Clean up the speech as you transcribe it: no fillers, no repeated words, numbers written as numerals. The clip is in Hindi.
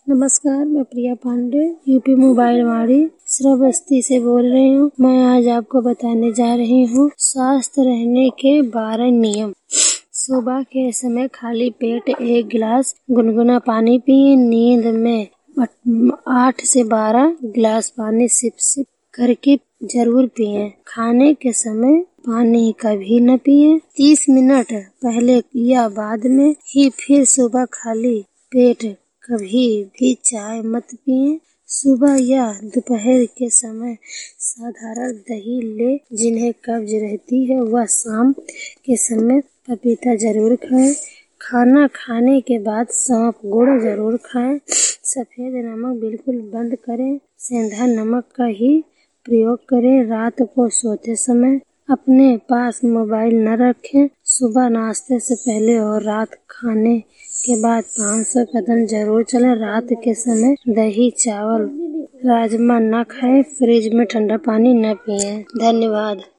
नमस्कार, मैं प्रिया पांडे यूपी मोबाइल वाड़ी श्रावस्ती से बोल रही हूँ। मैं आज आपको बताने जा रही हूँ स्वस्थ रहने के 12 नियम। सुबह के समय खाली पेट 1 गिलास गुनगुना पानी पिए। नींद में 8 से 12 गिलास पानी सिप सिप करके जरूर पिए। खाने के समय पानी कभी न पिए। 30 मिनट पहले या बाद में ही फिर सुबह खाली पेट कभी भी चाय मत पिए। सुबह या दोपहर के समय साधारण दही ले। जिन्हें कब्ज रहती है वह शाम के समय पपीता जरूर खाएं। खाना खाने के बाद सौंफ गुड़ जरूर खाएं। सफेद नमक बिल्कुल बंद करें। सेंधा नमक का ही प्रयोग करें। रात को सोते समय अपने पास मोबाइल न रखें। सुबह नाश्ते से पहले और रात खाने के बाद 500 कदम जरूर चलें। रात के समय दही, चावल, राजमा न खाएं। फ्रिज में ठंडा पानी न पिएं। धन्यवाद।